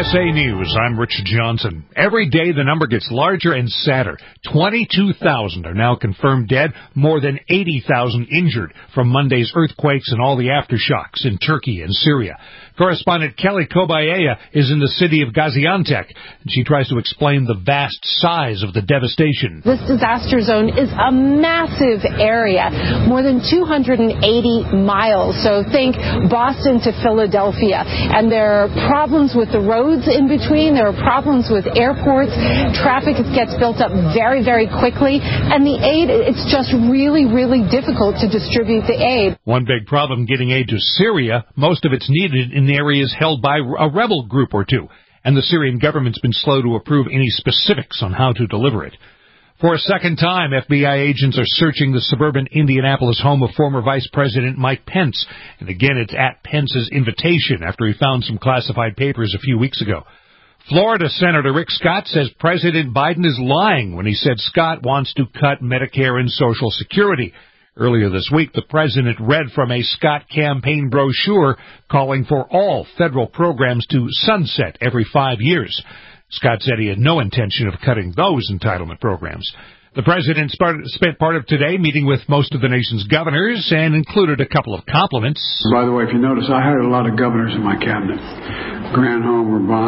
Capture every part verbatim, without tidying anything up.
S A News, I'm Rich Johnson. Every day the number gets larger and sadder. twenty-two thousand are now confirmed dead, more than eighty thousand injured from Monday's earthquakes and all the aftershocks in Turkey and Syria. Correspondent Kelly Kobayea is in the city of Gaziantep, and she tries to explain the vast size of the devastation. This disaster zone is a massive area, more than two hundred eighty miles. So think Boston to Philadelphia. And there are problems with the roads in between. There are problems with airports. Traffic gets built up very, very quickly. And the aid, it's just really, really difficult to distribute the aid. One big problem getting aid to Syria, most of it's needed in the areas held by a rebel group or two. And the Syrian government's been slow to approve any specifics on how to deliver it. For a second time, F B I agents are searching the suburban Indianapolis home of former Vice President Mike Pence. And again, it's at Pence's invitation after he found some classified papers a few weeks ago. Florida Senator Rick Scott says President Biden is lying when he said Scott wants to cut Medicare and Social Security. Earlier this week, the president read from a Scott campaign brochure calling for all federal programs to sunset every five years. Scott said he had no intention of cutting those entitlement programs. The president spent part of today meeting with most of the nation's governors and included a couple of compliments. By the way, if you notice, I hired a lot of governors in my cabinet. Granholm,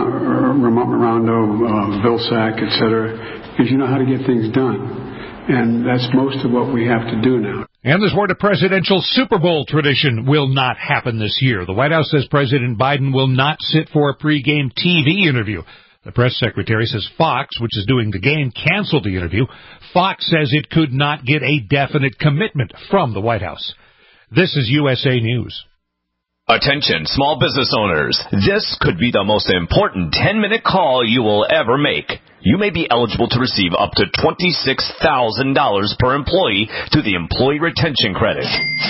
Ramon Rondo, uh, Bill Sack, et cetera, because you know how to get things done. And that's most of what we have to do now. And there's word a presidential Super Bowl tradition will not happen this year. The White House says President Biden will not sit for a pregame T V interview. The press secretary says Fox, which is doing the game, canceled the interview. Fox says it could not get a definite commitment from the White House. This is U S A News. Attention, small business owners. This could be the most important ten-minute call you will ever make. You may be eligible to receive up to twenty-six thousand dollars per employee through the Employee Retention Credit.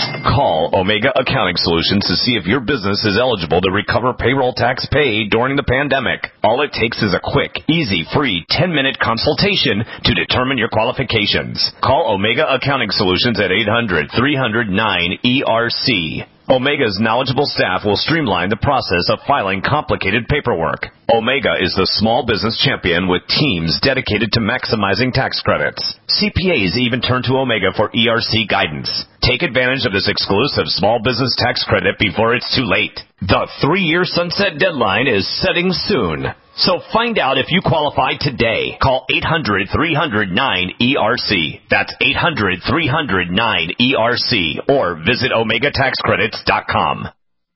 Call Omega Accounting Solutions to see if your business is eligible to recover payroll tax paid during the pandemic. All it takes is a quick, easy, free ten-minute consultation to determine your qualifications. Call Omega Accounting Solutions at eight hundred, three hundred, nine E R C. Omega's knowledgeable staff will streamline the process of filing complicated paperwork. Omega is the small business champion with teams dedicated to maximizing tax credits. C P As even turn to Omega for E R C guidance. Take advantage of this exclusive small business tax credit before it's too late. The three-year sunset deadline is setting soon. So find out if you qualify today. Call eight hundred, three hundred, nine E R C. That's eight hundred, three hundred, nine E R C. Or visit omega tax credits dot com.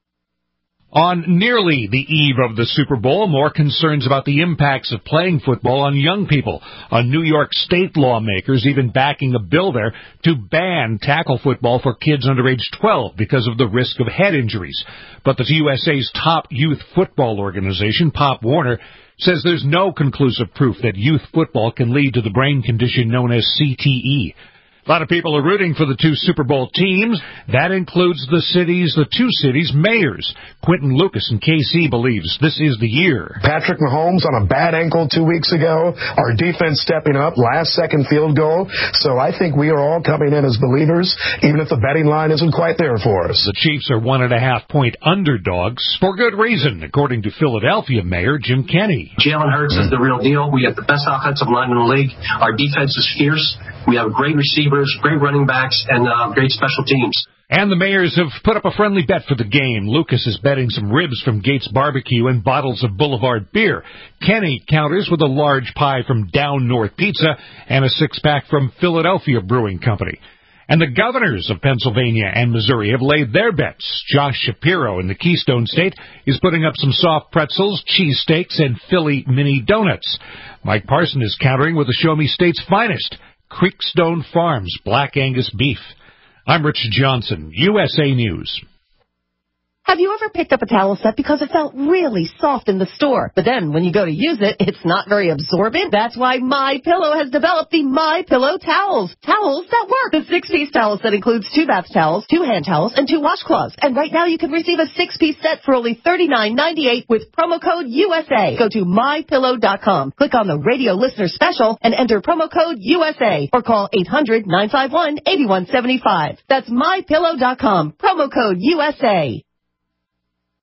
On nearly the eve of the Super Bowl, more concerns about the impacts of playing football on young people. A New York state lawmakers even backing a bill there to ban tackle football for kids under age twelve because of the risk of head injuries. But the U S A's top youth football organization, Pop Warner, says there's no conclusive proof that youth football can lead to the brain condition known as C T E. A lot of people are rooting for the two Super Bowl teams. That includes the cities, the two cities' mayors. Quentin Lucas in K C believes this is the year. Patrick Mahomes on a bad ankle two weeks ago. Our defense stepping up, last second field goal. So I think we are all coming in as believers, even if the betting line isn't quite there for us. The Chiefs are one and a half point underdogs for good reason, according to Philadelphia Mayor Jim Kenney. Jalen Hurts is the real deal. We have the best offensive line in the league. Our defense is fierce. We have great receivers, great running backs, and uh, great special teams. And the Mayors have put up a friendly bet for the game. Lucas is betting some ribs from Gates Barbecue and bottles of Boulevard beer. Kenny counters with a large pie from Down North Pizza and a six-pack from Philadelphia Brewing Company. And the governors of Pennsylvania and Missouri have laid their bets. Josh Shapiro in the Keystone State is putting up some soft pretzels, cheesesteaks, and Philly mini donuts. Mike Parson is countering with the Show Me State's finest, Creekstone Farms Black Angus beef. I'm Rich Johnson, U S A News. Have you ever picked up a towel set because it felt really soft in the store, but then when you go to use it, it's not very absorbent? That's why MyPillow has developed the MyPillow towels. Towels that work. The six-piece towel set includes two bath towels, two hand towels, and two washcloths. And right now you can receive a six-piece set for only thirty-nine ninety-eight with promo code U S A. Go to my pillow dot com, click on the radio listener special, and enter promo code U S A, or call eight hundred, nine five one, eight one seven five. That's my pillow dot com, promo code U S A.